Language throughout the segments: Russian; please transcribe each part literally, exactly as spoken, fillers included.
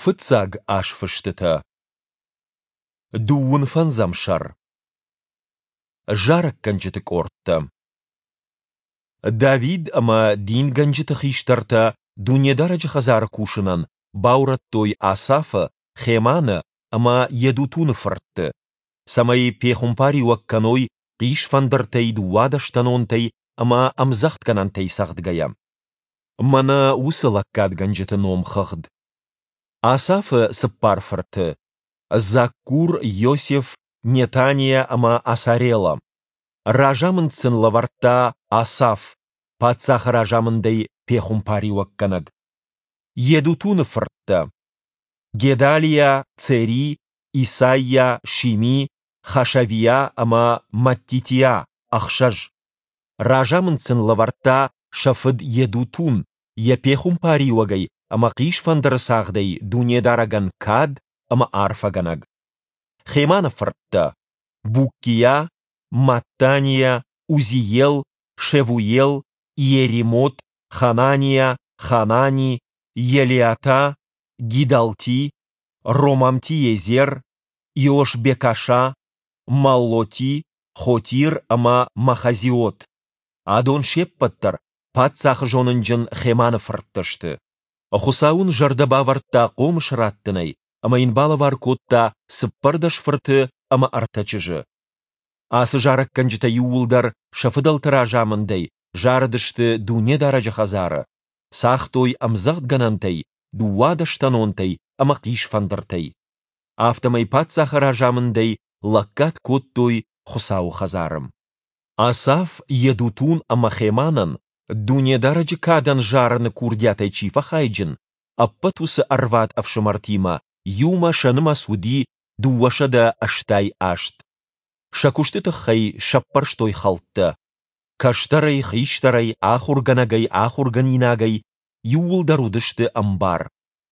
Фыцаг аш фыштыта. Дуун фанзам шар. Жарак канчытык ортта. Давид ама дин ганчыты хиштарта дунедарачы хазар кушынан баурат той Асафа хемана ама едутуны фыртты. Самай пехумпари вакканой қиш фандыртай дуадаштанонтай ама амзахтканантай сахдгая. Мана усылаккад ганчыты ном хахд. Асафа сыппарфырты. Заккур Йосеф Нетания ама Асарела. Ражамынсын лаварта Асаф, пацах ражамындай пехумпари вакканаг. Едутуны фыртта. Гедалия, Цери, Исайя, Шими, Хашавия ама Маттития, Ахшаж. Ражамынсын лаварта Шафыд Едутун, я пехумпари вагай, ама қиш фандырсағдай дунедараган кад ама арфаганаг. Хемана фыртта. Буккия, Маттания, Узиел, Шевуел, Иеремот, Ханания, Ханани, Елиата, Гидалти, Ромамти-Езер, Иошбекаша, Маллоти, Хотир ама Махазиот. Адон шеппаттар патсах жонынжын хеманы фырттышты. Хусаун жардаба вартта қом шыраттынай, ама инбала варкотта сыппардаш фырты ама артачыжы. Асы жарық канжыта юулдар шафыдал тыражамындай, жарыдышты дуне даражы хазары. Сахтой амзахт ганантай, дуадаштанонтай, ама қиш фандыртай. Автомай патсах ражамындай, лаккат коттой хусау хазарым. Асаф едутун ама хеманан, дуне даражы кадан жарыны курдятай чифа хайджин, аппатусы арват авшамартима, юма шаныма суди, дуашада аштай ашт. Шакуштыты хай шаппарштой халтты. Каштарай хиштарай ахурганагай ахурганинагай юулдарудышты амбар.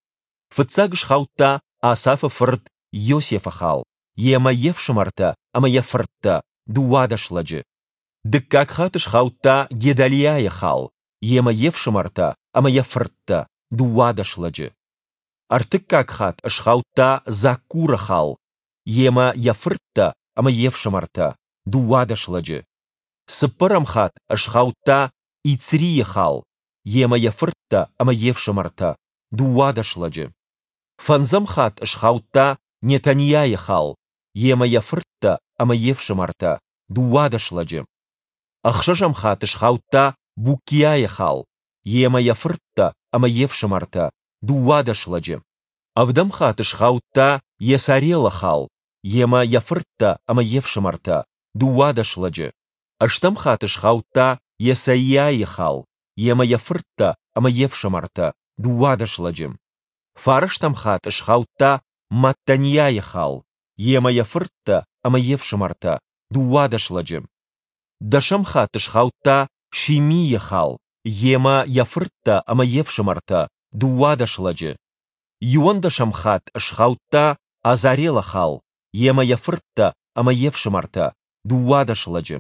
Фыцагыш хаутта Асафа фырт Йосефа хал. Ема евшымарта, ама ефыртта, дуадашладжы. Дыккак хатыш хаутта Гедалияя хал. Ема евшымарта, ама ефыртта, дуадашладжы. Артыккак хат ашхаутта Заккура хал. Ема ефыртта, ама евшымарта, дуадашладжы. Сыппырам хат ашхаутта Ицрия хал. Ема ефыртта, ама евшымарта, дуадашладжы. Фанзам хат ашхаутта Нетанияя хал. Ема ефыртта, ама евшымарта, дуадашладжы. Ахшашам хат ашхаутта Буккияя хал. Ема ефыртта, ама евшымарта, дуадашладжы. Авдам хат ашхаутта Есарела хал. Ема ефыртта, ама евшымарта, дуадашладжы. Аштам хат ашхаутта Есаияя хал. Ема ефыртта, ама евшымарта, дуадашладжы. Фараштам хат ашхаутта Маттанияя хал. Ема ефыртта, ама евшымарта, дуадашладжы. Дашам хат ашхаутта Шимия хал. Ема ефыртта, ама евшымарта, дуадашладжы. Юандашам хат ашхаутта Азарела хал. Ема ефыртта, ама евшымарта, дуадашладжы.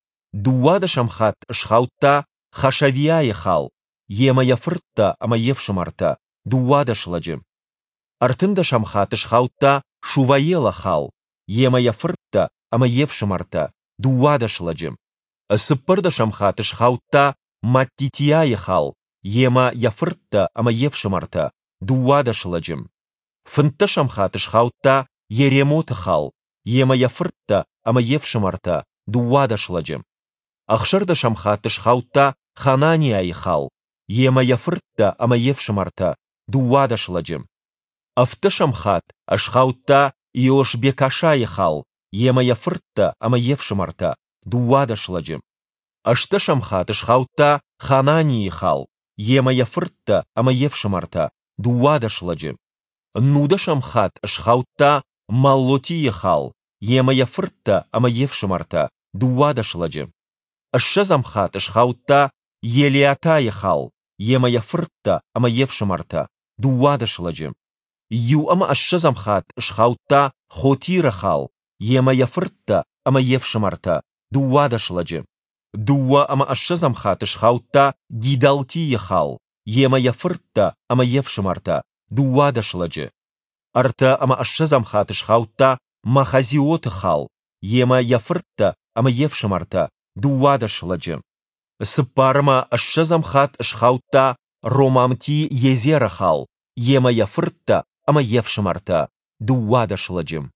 Дуадашам хат ашхаутта Хашавияя хал. Ема ефыртта, ама евшымарта, дуадашладжы. Артындашам хат ашхаутта Шуваела хал. Ема ефыртта, ама евшымарта, дуадашладжы. Сыппырдашам хат ашхаутта Маттитияя хал. Ема ефыртта, ама евшымарта, дуадашладжы. Фынташам хат ашхаутта Еремот хал. Ема ефыртта, ама евшымарта, дуадашладжы. Ахшардашам хат ашхаутта Хананияя хал. Ема ефыртта, ама евшымарта, дуадашладжы. Авташам хат ашхаутта Иошбекашая хал. Ема ефыртта, ама евшымарта, дуадашладжы. Ашташам хат ашхаутта Ханании хал. Ема ефыртта, ама евшымарта, дуадашладжы. Нудашам хат ашхаутта Маллотия хал. Ема ефыртта, ама евшымарта, дуадашладжы. Ашшазам хат ашхаутта Елиатая хал. Ема ефыртта, ама евшымарта, дуадашладжы. Ю ама ашшазам хат ашхаутта Хотира хал. Ема ефыртта, ама евшымарта, дуадашладжы. Дуа ама ашшазам хат ашхаутта Гидалтия хал. Ема ефыртта, ама евшымарта, дуадашладжы. арта ама ашшазам хатыш хаутта махазиот хал, ема яфыртта ама евшамарта дуадаш ладжим. Сыппарма ашшазам хат шхаутта ромамти езера хал, ема яфыртта ама евшамарта дуадаш ладжим.